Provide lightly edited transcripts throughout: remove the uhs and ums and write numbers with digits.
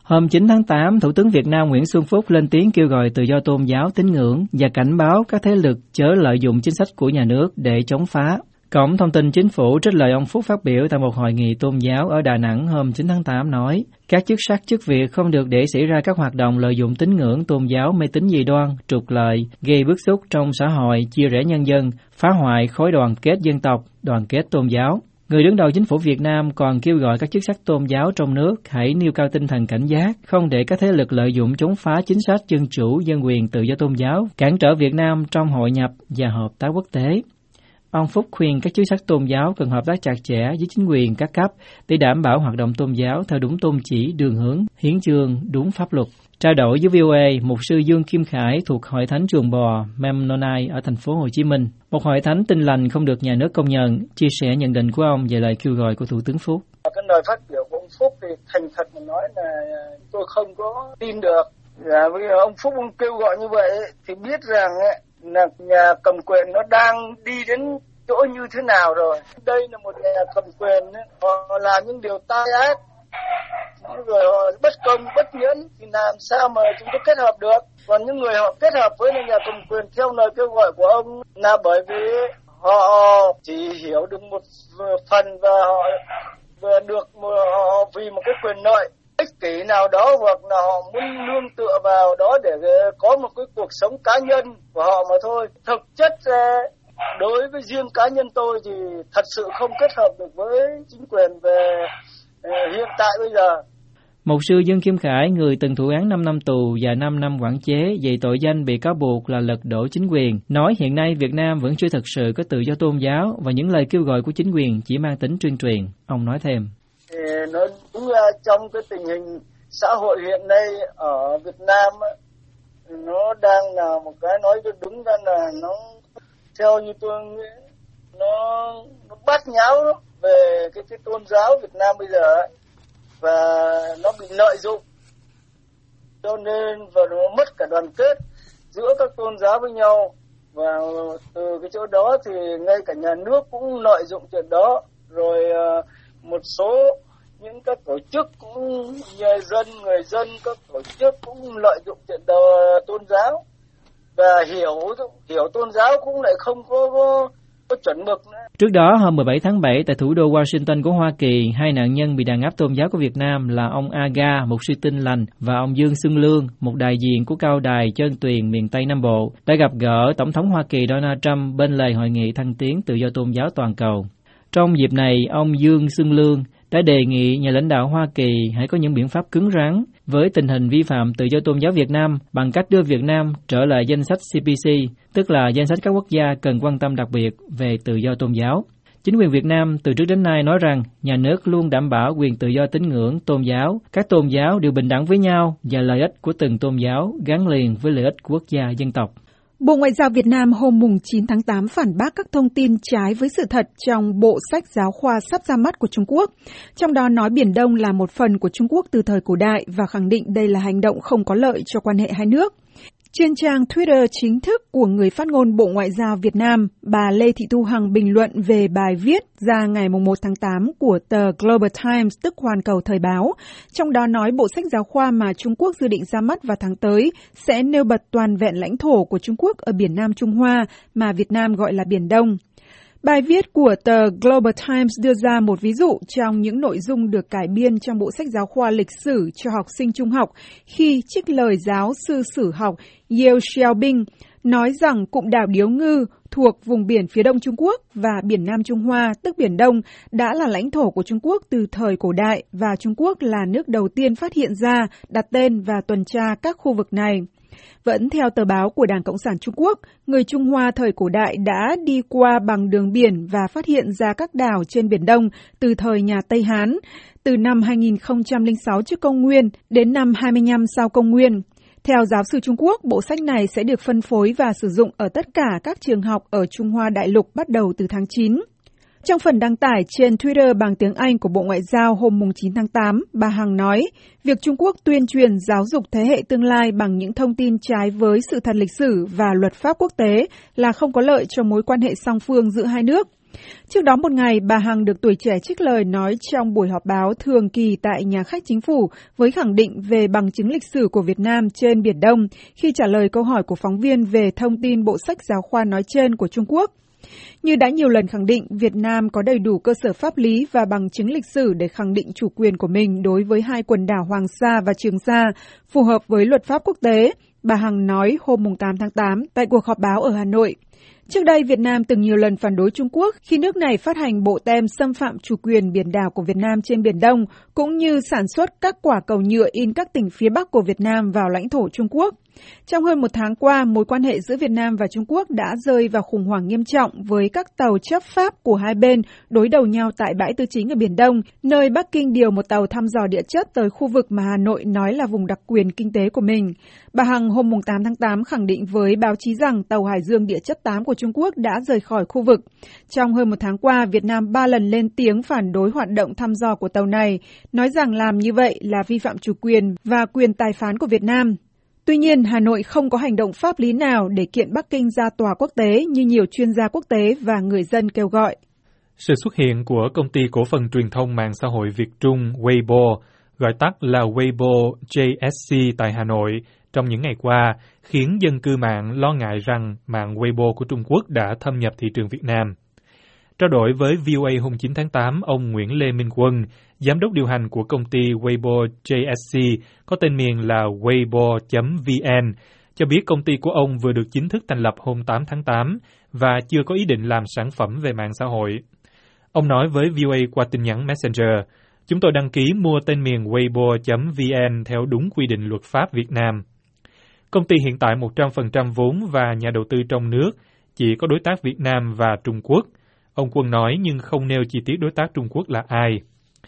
Hôm 9 tháng 8, Thủ tướng Việt Nam Nguyễn Xuân Phúc lên tiếng kêu gọi tự do tôn giáo tín ngưỡng và cảnh báo các thế lực chớ lợi dụng chính sách của nhà nước để chống phá. Cổng thông tin chính phủ trích lời ông Phúc phát biểu tại một hội nghị tôn giáo ở Đà Nẵng hôm 9 tháng 8 nói, các chức sắc chức việc không được để xảy ra các hoạt động lợi dụng tín ngưỡng tôn giáo mê tín dị đoan, trục lợi, gây bức xúc trong xã hội, chia rẽ nhân dân, phá hoại khối đoàn kết dân tộc, đoàn kết tôn giáo. Người đứng đầu chính phủ Việt Nam còn kêu gọi các chức sắc tôn giáo trong nước hãy nêu cao tinh thần cảnh giác, không để các thế lực lợi dụng chống phá chính sách dân chủ, dân quyền, tự do tôn giáo, cản trở Việt Nam trong hội nhập và hợp tác quốc tế. Ông Phúc khuyên các chức sắc tôn giáo cần hợp tác chặt chẽ với chính quyền các cấp để đảm bảo hoạt động tôn giáo theo đúng tôn chỉ, đường hướng, hiến chương, đúng pháp luật. Trao đổi với VOA, mục sư Dương Kim Khải thuộc Hội Thánh Chuồng Bò Mennonite ở thành phố Hồ Chí Minh, một hội thánh tin lành không được nhà nước công nhận, chia sẻ nhận định của ông về lời kêu gọi của Thủ tướng Phúc. Cái lời phát biểu của ông Phúc thì thành thật mà nói là tôi không có tin được. Bây giờ ông Phúc ông kêu gọi như vậy thì biết rằng là nhà cầm quyền nó đang đi đến chỗ như thế nào rồi. Đây là một nhà cầm quyền, họ làm những điều tai ác, rồi họ bất công, bất nhẫn thì làm sao mà chúng ta kết hợp được. Còn những người họ kết hợp với nhà cầm quyền theo lời kêu gọi của ông là bởi vì họ chỉ hiểu được một phần và họ được họ vì một cái quyền lợi ích kỷ nào đó, hoặc là họ muốn nương tựa vào đó để có một cái cuộc sống cá nhân của họ mà thôi. Thực chất đối với riêng cá nhân tôi thì thật sự không kết hợp được với chính quyền về hiện tại bây giờ. Mục sư Dương Kim Khải, người từng thụ án 5 năm tù và 5 năm quản chế về tội danh bị cáo buộc là lật đổ chính quyền, nói hiện nay Việt Nam vẫn chưa thực sự có tự do tôn giáo và những lời kêu gọi của chính quyền chỉ mang tính tuyên truyền. Ông nói thêm. Nó đúng là trong cái tình hình xã hội hiện nay ở Việt Nam, nó đang là một cái nói cho đúng ra là nó theo như tôi nghĩ nó bát nháo về cái tôn giáo Việt Nam bây giờ ấy. Và nó bị lợi dụng cho nên và nó mất cả đoàn kết giữa các tôn giáo với nhau, và từ cái chỗ đó thì ngay cả nhà nước cũng lợi dụng chuyện đó, rồi một số những các tổ chức cũng người dân các tổ chức cũng lợi dụng chuyện tôn giáo, và hiểu tôn giáo cũng lại không có chuẩn mực nữa. Trước đó, hôm 17 tháng 7, tại thủ đô Washington của Hoa Kỳ, 2 nạn nhân bị đàn áp tôn giáo của Việt Nam là ông Aga, một sư tin lành, và ông Dương Xuân Lương, một đại diện của cao đài Chân Tuyền miền Tây Nam Bộ, đã gặp gỡ Tổng thống Hoa Kỳ Donald Trump bên lề hội nghị thăng tiến tự do tôn giáo toàn cầu. Trong dịp này, ông Dương Xuân Lương đã đề nghị nhà lãnh đạo Hoa Kỳ hãy có những biện pháp cứng rắn với tình hình vi phạm tự do tôn giáo Việt Nam bằng cách đưa Việt Nam trở lại danh sách CPC, tức là danh sách các quốc gia cần quan tâm đặc biệt về tự do tôn giáo. Chính quyền Việt Nam từ trước đến nay nói rằng nhà nước luôn đảm bảo quyền tự do tín ngưỡng, tôn giáo, các tôn giáo đều bình đẳng với nhau và lợi ích của từng tôn giáo gắn liền với lợi ích của quốc gia dân tộc. Bộ Ngoại giao Việt Nam hôm 9 tháng 8 phản bác các thông tin trái với sự thật trong bộ sách giáo khoa sắp ra mắt của Trung Quốc, trong đó nói Biển Đông là một phần của Trung Quốc từ thời cổ đại và khẳng định đây là hành động không có lợi cho quan hệ hai nước. Trên trang Twitter chính thức của người phát ngôn Bộ Ngoại giao Việt Nam, bà Lê Thị Thu Hằng bình luận về bài viết ra ngày 1 tháng 8 của tờ Global Times, tức Hoàn Cầu Thời báo, trong đó nói bộ sách giáo khoa mà Trung Quốc dự định ra mắt vào tháng tới sẽ nêu bật toàn vẹn lãnh thổ của Trung Quốc ở Biển Nam Trung Hoa mà Việt Nam gọi là Biển Đông. Bài viết của tờ Global Times đưa ra một ví dụ trong những nội dung được cải biên trong bộ sách giáo khoa lịch sử cho học sinh trung học khi trích lời giáo sư sử học Yeo Xiaobing nói rằng cụm đảo Điếu Ngư thuộc vùng biển phía đông Trung Quốc và Biển Nam Trung Hoa, tức Biển Đông, đã là lãnh thổ của Trung Quốc từ thời cổ đại và Trung Quốc là nước đầu tiên phát hiện ra, đặt tên và tuần tra các khu vực này. Vẫn theo tờ báo của Đảng Cộng sản Trung Quốc, người Trung Hoa thời cổ đại đã đi qua bằng đường biển và phát hiện ra các đảo trên Biển Đông từ thời nhà Tây Hán, từ năm 2006 trước công nguyên đến năm 25 sau công nguyên. Theo giáo sư Trung Quốc, bộ sách này sẽ được phân phối và sử dụng ở tất cả các trường học ở Trung Hoa Đại Lục bắt đầu từ tháng 9. Trong phần đăng tải trên Twitter bằng tiếng Anh của Bộ Ngoại giao hôm 9 tháng 8, bà Hằng nói, việc Trung Quốc tuyên truyền giáo dục thế hệ tương lai bằng những thông tin trái với sự thật lịch sử và luật pháp quốc tế là không có lợi cho mối quan hệ song phương giữa hai nước. Trước đó một ngày, bà Hằng được Tuổi Trẻ trích lời nói trong buổi họp báo thường kỳ tại nhà khách chính phủ với khẳng định về bằng chứng lịch sử của Việt Nam trên Biển Đông khi trả lời câu hỏi của phóng viên về thông tin bộ sách giáo khoa nói trên của Trung Quốc. Như đã nhiều lần khẳng định, Việt Nam có đầy đủ cơ sở pháp lý và bằng chứng lịch sử để khẳng định chủ quyền của mình đối với hai quần đảo Hoàng Sa và Trường Sa, phù hợp với luật pháp quốc tế, bà Hằng nói hôm 8 tháng 8 tại cuộc họp báo ở Hà Nội. Trước đây, Việt Nam từng nhiều lần phản đối Trung Quốc khi nước này phát hành bộ tem xâm phạm chủ quyền biển đảo của Việt Nam trên Biển Đông, cũng như sản xuất các quả cầu nhựa in các tỉnh phía Bắc của Việt Nam vào lãnh thổ Trung Quốc. Trong hơn một tháng qua, mối quan hệ giữa Việt Nam và Trung Quốc đã rơi vào khủng hoảng nghiêm trọng với các tàu chấp pháp của hai bên đối đầu nhau tại bãi Tư Chính ở Biển Đông, nơi Bắc Kinh điều một tàu thăm dò địa chất tới khu vực mà Hà Nội nói là vùng đặc quyền kinh tế của mình. Bà Hằng hôm 8 tháng 8 khẳng định với báo chí rằng tàu Hải Dương địa chất 8 của Trung Quốc đã rời khỏi khu vực. Trong hơn một tháng qua, Việt Nam 3 lần lên tiếng phản đối hoạt động thăm dò của tàu này, nói rằng làm như vậy là vi phạm chủ quyền và quyền tài phán của Việt Nam. Tuy nhiên, Hà Nội không có hành động pháp lý nào để kiện Bắc Kinh ra tòa quốc tế như nhiều chuyên gia quốc tế và người dân kêu gọi. Sự xuất hiện của công ty cổ phần truyền thông mạng xã hội Việt Trung Weibo, gọi tắt là Weibo JSC tại Hà Nội, trong những ngày qua, khiến dân cư mạng lo ngại rằng mạng Weibo của Trung Quốc đã thâm nhập thị trường Việt Nam. Trao đổi với VOA hôm 9 tháng 8, ông Nguyễn Lê Minh Quân, giám đốc điều hành của công ty Weibo JSC, có tên miền là Weibo.vn, cho biết công ty của ông vừa được chính thức thành lập hôm 8 tháng 8 và chưa có ý định làm sản phẩm về mạng xã hội. Ông nói với VOA qua tin nhắn Messenger, chúng tôi đăng ký mua tên miền Weibo.vn theo đúng quy định luật pháp Việt Nam. Công ty hiện tại 100% vốn và nhà đầu tư trong nước, chỉ có đối tác Việt Nam và Trung Quốc. Ông Quân nói nhưng không nêu chi tiết đối tác Trung Quốc là ai.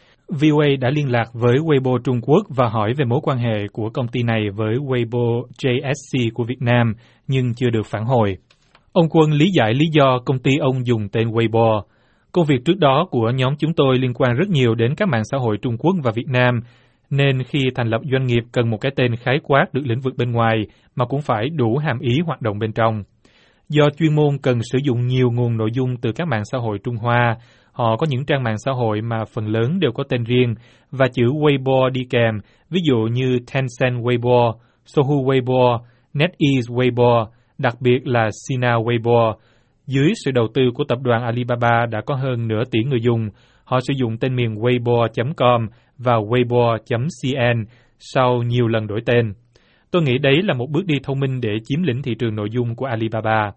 VOA đã liên lạc với Weibo Trung Quốc và hỏi về mối quan hệ của công ty này với Weibo JSC của Việt Nam, nhưng chưa được phản hồi. Ông Quân lý giải lý do công ty ông dùng tên Weibo. Công việc trước đó của nhóm chúng tôi liên quan rất nhiều đến các mạng xã hội Trung Quốc và Việt Nam, nên khi thành lập doanh nghiệp cần một cái tên khái quát được lĩnh vực bên ngoài mà cũng phải đủ hàm ý hoạt động bên trong. Do chuyên môn cần sử dụng nhiều nguồn nội dung từ các mạng xã hội Trung Hoa, họ có những trang mạng xã hội mà phần lớn đều có tên riêng và chữ Weibo đi kèm, ví dụ như Tencent Weibo, Sohu Weibo, NetEase Weibo, đặc biệt là Sina Weibo. Dưới sự đầu tư của tập đoàn Alibaba đã có hơn nửa tỷ người dùng, họ sử dụng tên miền Weibo.com và Weibo.cn sau nhiều lần đổi tên. Tôi nghĩ đấy là một bước đi thông minh để chiếm lĩnh thị trường nội dung của Alibaba.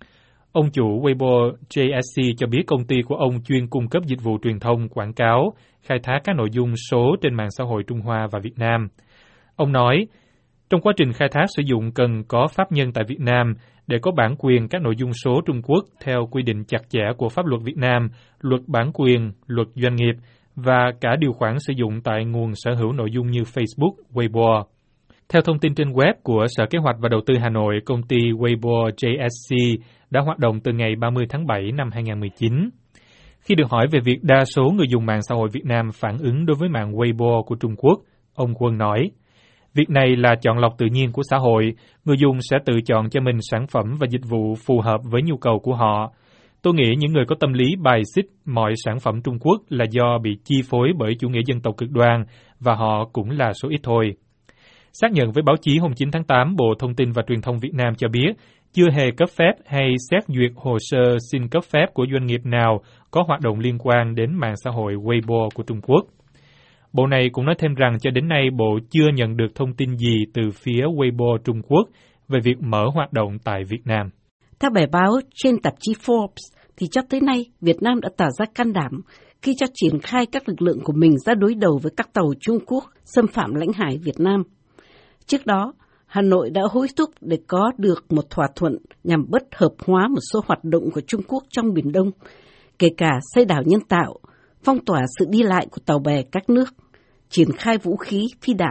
Ông chủ Weibo JSC cho biết công ty của ông chuyên cung cấp dịch vụ truyền thông, quảng cáo, khai thác các nội dung số trên mạng xã hội Trung Hoa và Việt Nam. Ông nói, trong quá trình khai thác sử dụng cần có pháp nhân tại Việt Nam để có bản quyền các nội dung số Trung Quốc theo quy định chặt chẽ của pháp luật Việt Nam, luật bản quyền, luật doanh nghiệp và cả điều khoản sử dụng tại nguồn sở hữu nội dung như Facebook, Weibo. Theo thông tin trên web của Sở Kế hoạch và Đầu tư Hà Nội, công ty Weibo JSC đã hoạt động từ ngày 30 tháng 7 năm 2019. Khi được hỏi về việc đa số người dùng mạng xã hội Việt Nam phản ứng đối với mạng Weibo của Trung Quốc, ông Quân nói, việc này là chọn lọc tự nhiên của xã hội, người dùng sẽ tự chọn cho mình sản phẩm và dịch vụ phù hợp với nhu cầu của họ. Tôi nghĩ những người có tâm lý bài xích mọi sản phẩm Trung Quốc là do bị chi phối bởi chủ nghĩa dân tộc cực đoan và họ cũng là số ít thôi. Xác nhận với báo chí hôm 9 tháng 8, Bộ Thông tin và Truyền thông Việt Nam cho biết chưa hề cấp phép hay xét duyệt hồ sơ xin cấp phép của doanh nghiệp nào có hoạt động liên quan đến mạng xã hội Weibo của Trung Quốc. Bộ này cũng nói thêm rằng cho đến nay Bộ chưa nhận được thông tin gì từ phía Weibo Trung Quốc về việc mở hoạt động tại Việt Nam. Theo bài báo trên tạp chí Forbes, thì cho tới nay Việt Nam đã tỏ ra can đảm khi cho triển khai các lực lượng của mình ra đối đầu với các tàu Trung Quốc xâm phạm lãnh hải Việt Nam. Trước đó, Hà Nội đã hối thúc để có được một thỏa thuận nhằm bất hợp hóa một số hoạt động của Trung Quốc trong Biển Đông, kể cả xây đảo nhân tạo, phong tỏa sự đi lại của tàu bè các nước, triển khai vũ khí, phi đạn.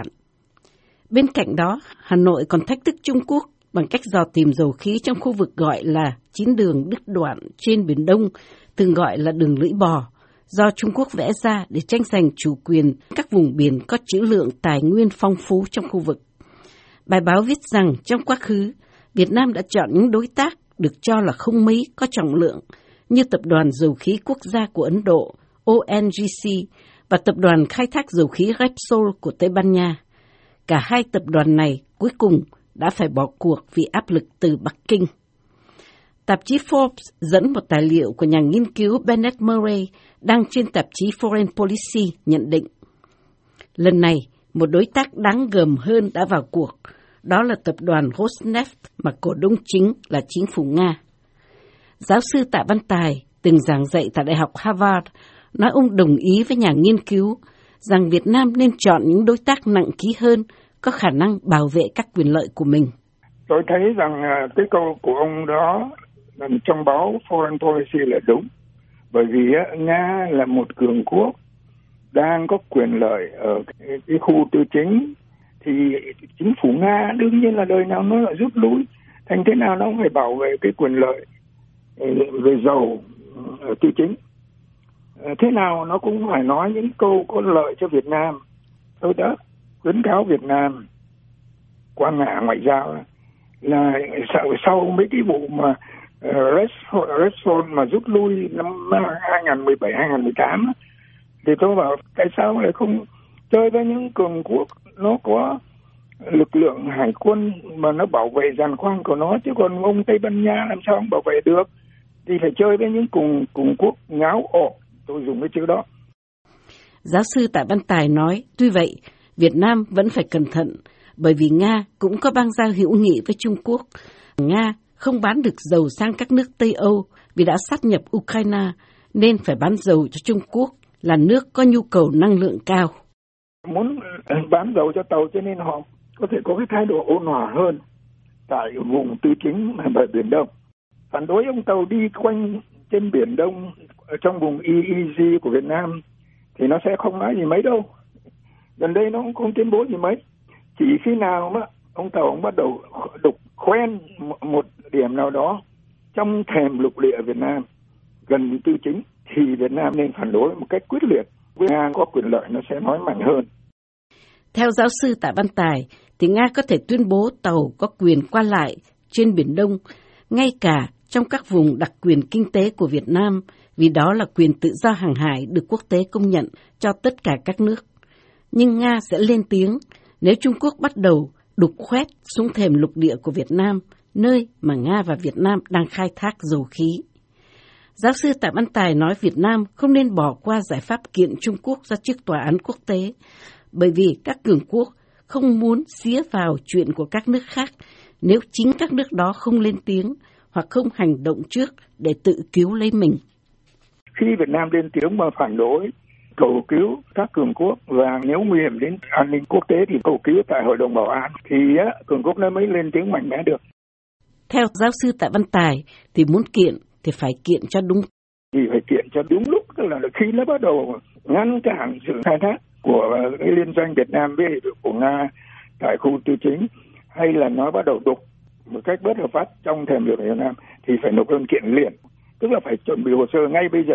Bên cạnh đó, Hà Nội còn thách thức Trung Quốc bằng cách dò tìm dầu khí trong khu vực gọi là chín đường đứt đoạn trên Biển Đông, thường gọi là đường lưỡi bò, do Trung Quốc vẽ ra để tranh giành chủ quyền các vùng biển có trữ lượng tài nguyên phong phú trong khu vực. Bài báo viết rằng trong quá khứ, Việt Nam đã chọn những đối tác được cho là không mấy có trọng lượng như Tập đoàn Dầu khí Quốc gia của Ấn Độ, ONGC, và Tập đoàn Khai thác Dầu khí Repsol của Tây Ban Nha. Cả hai tập đoàn này cuối cùng đã phải bỏ cuộc vì áp lực từ Bắc Kinh. Tạp chí Forbes dẫn một tài liệu của nhà nghiên cứu Bennett Murray đăng trên tạp chí Foreign Policy nhận định. Lần này, một đối tác đáng gờm hơn đã vào cuộc, đó là tập đoàn Rosneft mà cổ đông chính là chính phủ Nga. Giáo sư Tạ Văn Tài, từng giảng dạy tại Đại học Harvard, nói ông đồng ý với nhà nghiên cứu rằng Việt Nam nên chọn những đối tác nặng ký hơn, có khả năng bảo vệ các quyền lợi của mình. Tôi thấy rằng cái câu của ông đó trong báo Foreign Policy là đúng. Bởi vì Nga là một cường quốc đang có quyền lợi ở cái khu tư chính, thì chính phủ Nga đương nhiên là đời nào nó lại rút lui, thành thế nào nó cũng phải bảo vệ cái quyền lợi về dầu ở tư chính. Thế nào nó cũng phải nói những câu có lợi cho Việt Nam. Tôi đã khuyến cáo Việt Nam qua ngã ngoại giao là sau mấy cái vụ mà Repsol mà rút lui năm 2017-2018 thì tôi bảo tại sao lại không chơi với những cường quốc nó có lực lượng hải quân mà nó bảo vệ giàn khoan của nó, chứ còn ông Tây Ban Nha làm sao không bảo vệ được, thì phải chơi với những cường quốc ngáo ổ, tôi dùng cái chữ đó. Giáo sư Tạ Văn Tài nói, tuy vậy, Việt Nam vẫn phải cẩn thận, bởi vì Nga cũng có bang giao hữu nghị với Trung Quốc. Nga không bán được dầu sang các nước Tây Âu vì đã sát nhập Ukraine, nên phải bán dầu cho Trung Quốc, là nước có nhu cầu năng lượng cao. Muốn bán dầu cho Tàu cho nên họ có thể có cái thái độ ôn hòa hơn tại vùng tư chính và Biển Đông. Phản đối ông Tàu đi quanh trên Biển Đông trong vùng EEZ của Việt Nam thì nó sẽ không nói gì mấy đâu. Gần đây nó cũng không tuyên bố gì mấy. Chỉ khi nào mà ông Tàu ông bắt đầu đục khoen một điểm nào đó trong thềm lục địa Việt Nam gần tư chính thì Việt Nam nên phản đối một cách quyết liệt. Với Nga có quyền lợi nó sẽ nói mạnh hơn. Theo giáo sư Tạ Văn Tài, thì Nga có thể tuyên bố tàu có quyền qua lại trên Biển Đông, ngay cả trong các vùng đặc quyền kinh tế của Việt Nam, vì đó là quyền tự do hàng hải được quốc tế công nhận cho tất cả các nước. Nhưng Nga sẽ lên tiếng nếu Trung Quốc bắt đầu đục khoét xuống thềm lục địa của Việt Nam, nơi mà Nga và Việt Nam đang khai thác dầu khí. Giáo sư Tạ Văn Tài nói Việt Nam không nên bỏ qua giải pháp kiện Trung Quốc ra trước tòa án quốc tế, bởi vì các cường quốc không muốn xía vào chuyện của các nước khác nếu chính các nước đó không lên tiếng hoặc không hành động trước để tự cứu lấy mình. Khi Việt Nam lên tiếng mà phản đối, cầu cứu các cường quốc, và nếu nguy hiểm đến an ninh quốc tế thì cầu cứu tại Hội đồng Bảo an, thì cường quốc nó mới lên tiếng mạnh mẽ được. Theo giáo sư Tạ Văn Tài thì muốn kiện thì phải kiện cho đúng. Thì phải kiện cho đúng lúc, tức là khi nó bắt đầu ngăn cản sự khai thác của cái liên doanh Việt Nam với của Nga tại khu tư chính, hay là nó bắt đầu đục một cách bất hợp pháp trong thềm lục địa Việt Nam, thì phải nộp đơn kiện liền, tức là phải chuẩn bị hồ sơ ngay bây giờ.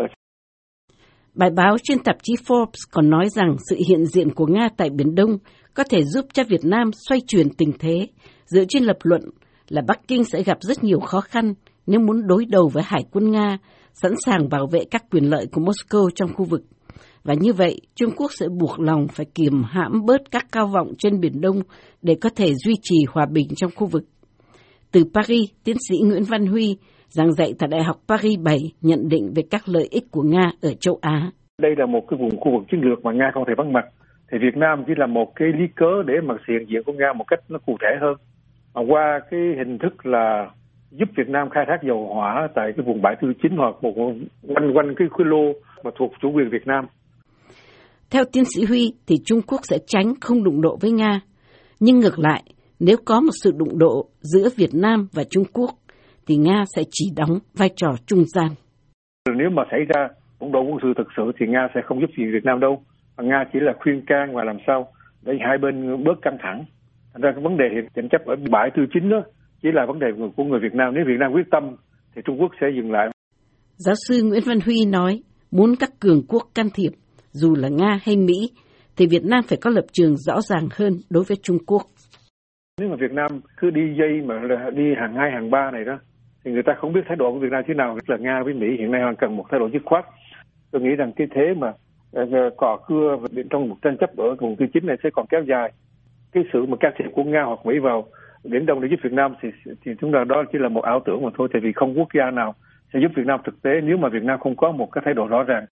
Bài báo trên tạp chí Forbes còn nói rằng sự hiện diện của Nga tại Biển Đông có thể giúp cho Việt Nam xoay chuyển tình thế, dựa trên lập luận là Bắc Kinh sẽ gặp rất nhiều khó khăn nếu muốn đối đầu với Hải quân Nga, sẵn sàng bảo vệ các quyền lợi của Moscow trong khu vực. Và như vậy, Trung Quốc sẽ buộc lòng phải kiềm hãm bớt các cao vọng trên Biển Đông để có thể duy trì hòa bình trong khu vực. Từ Paris, tiến sĩ Nguyễn Văn Huy, giảng dạy tại Đại học Paris 7, nhận định về các lợi ích của Nga ở châu Á. Đây là một cái vùng khu vực chiến lược mà Nga không thể vắng mặt. Thì Việt Nam chỉ là một cái lý cớ để mà hiện diện của Nga một cách nó cụ thể hơn. Qua cái hình thức là giúp Việt Nam khai thác dầu hỏa tại cái vùng bãi tư chính hoặc một quanh cái khối lô mà thuộc chủ quyền Việt Nam. Theo tiến sĩ Huy thì Trung Quốc sẽ tránh không đụng độ với Nga. Nhưng ngược lại, nếu có một sự đụng độ giữa Việt Nam và Trung Quốc, thì Nga sẽ chỉ đóng vai trò trung gian. Nếu mà xảy ra đụng độ quân sự thực sự thì Nga sẽ không giúp gì Việt Nam đâu. Nga chỉ là khuyên can và làm sao để hai bên bớt căng thẳng. Thành ra cái vấn đề tranh chấp ở bãi tư chính đó chỉ là vấn đề của người Việt Nam. Nếu Việt Nam quyết tâm thì Trung Quốc sẽ dừng lại. Giáo sư Nguyễn Văn Huy nói muốn các cường quốc can thiệp, dù là Nga hay Mỹ, thì Việt Nam phải có lập trường rõ ràng hơn đối với Trung Quốc. Nếu mà Việt Nam cứ đi dây mà đi hàng 2, hàng 3 này đó, thì người ta không biết thái độ của Việt Nam thế nào. Rất là Nga với Mỹ hiện nay hoàn cần một thái độ dứt khoát. Tôi nghĩ rằng cái thế mà cò cưa trong một tranh chấp ở vùng thứ 9 này sẽ còn kéo dài. Cái sự mà can thiệp của Nga hoặc Mỹ vào Biển Đông để giúp Việt Nam thì chúng ta đó chỉ là một ảo tưởng mà thôi, tại vì không quốc gia nào sẽ giúp Việt Nam thực tế nếu mà Việt Nam không có một cái thái độ rõ ràng.